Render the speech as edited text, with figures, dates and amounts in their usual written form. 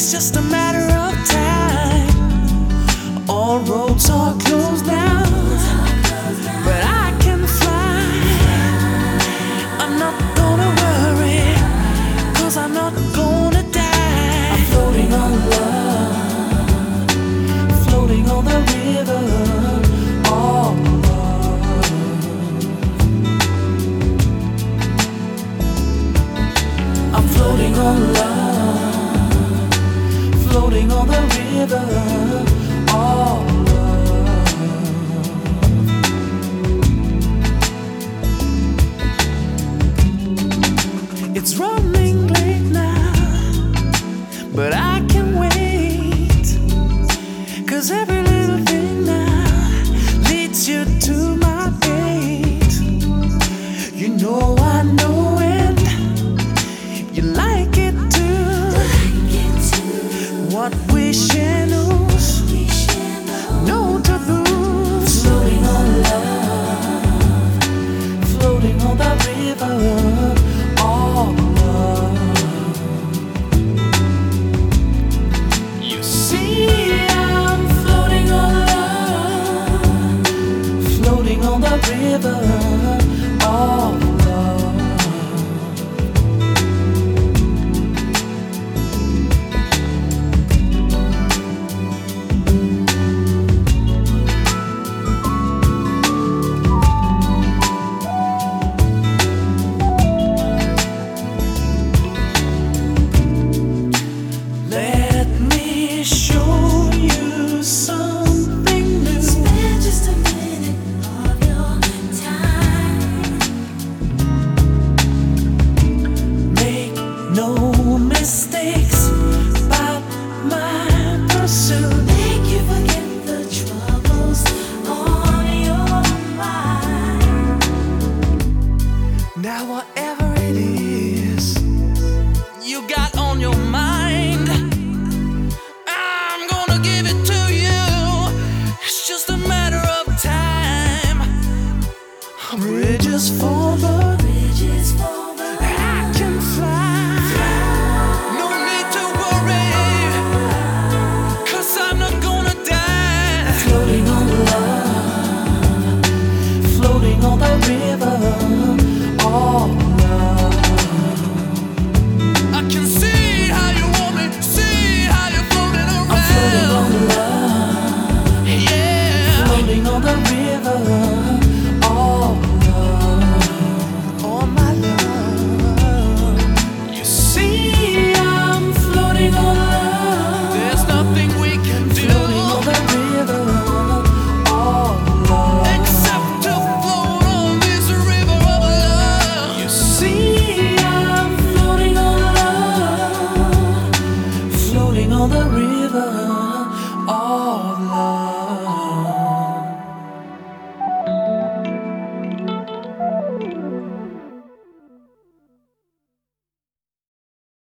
It's just a matter of time. All roads are closed now, but I can fly. I'm not gonna worry, 'cause I'm not gonna die. I'm floating on love, floating on the river. All love. I'm floating on love, floating on the river. All love. It's running late now, but I can wait, 'cause every little thing now leads you to my gate. You know I know it, you like it too. What we share knows no taboos. Floating on love, floating on the river. All love. You see, I'm floating on love, floating on the river. All love. Let me show you something new. Spend just a minute of your time. Make no mistakes about my pursuit. Make you forget the troubles on your mind. Now whatever